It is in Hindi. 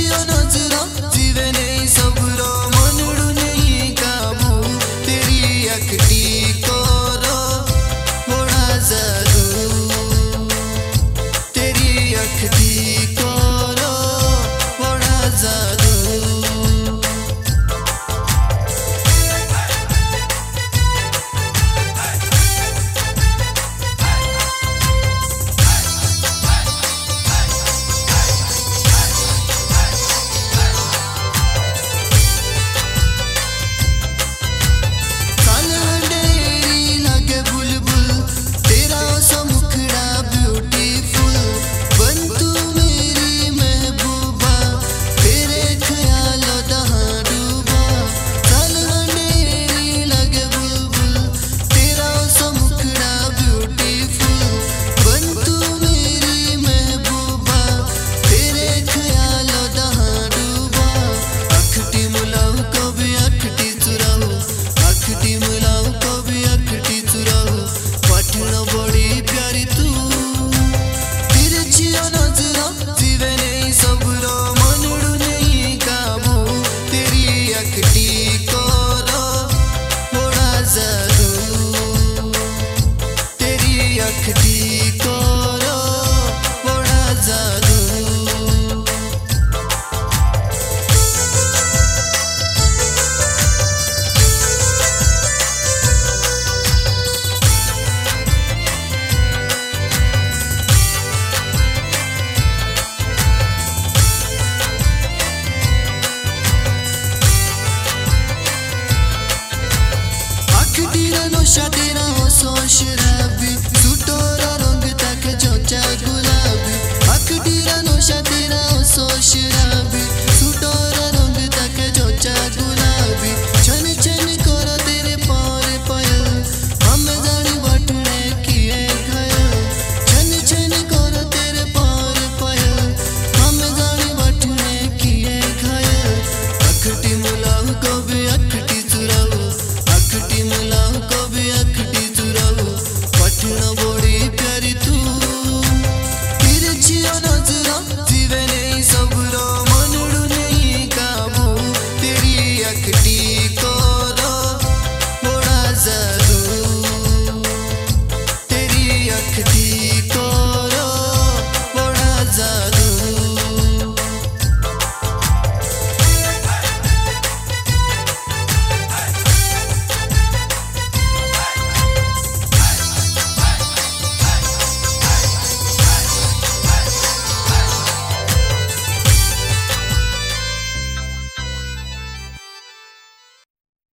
तिरछियों नजरों जीवे नहीं सबरो मनड़ू नहीं काबू तेरी अखटी कोरो बड़ा जादू तेरी अखटी कोरो बड़ा जादू अखटी कोरो बड़ा जादू अखटीरा नशा तेरा हो सो शराबी सूटोरा रंग तक चोचा गुलाबी अखटीरा नशा तेरा